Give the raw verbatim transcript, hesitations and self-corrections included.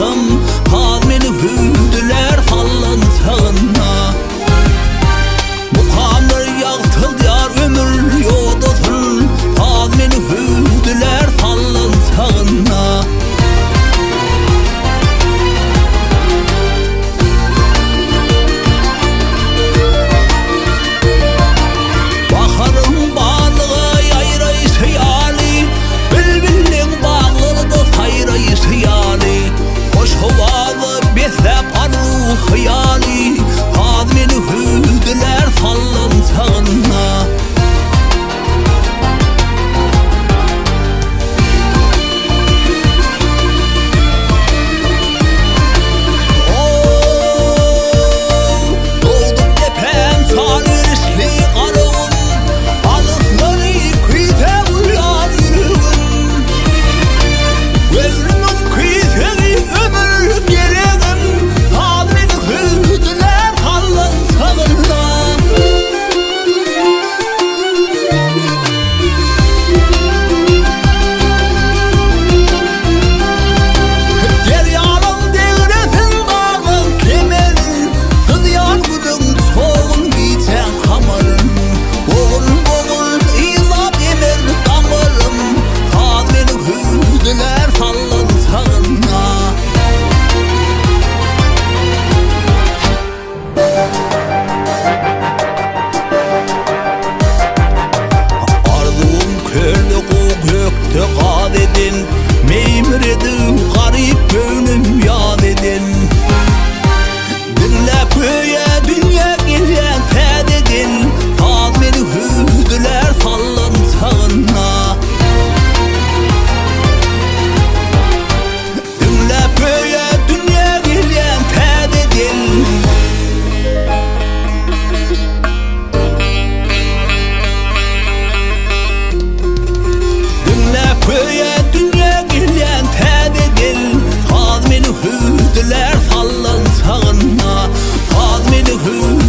saldım, hal meni hüdüler fallan sağına. Mukamlar yağtıl yar ömür yodutun, hal meni hüdüler fallan sağına. Baharın bağlığı yayrayı sıyali, bülbülün bağlılığı fayrayı sıyali. Hoş havalı beslep arzu hıyali, hal meni hüdüler fallan sağına. Tıqad edin, meymredi garip gönlüm yad edin. Dinle köye dünya gelen təd edin, hal meni hüdüler fallan sağına. Dinle köye dünya gelen təd edin. Köye dünya gelen təd edin, hal meni hüdüler fallan sağına. Hal meni hüdüler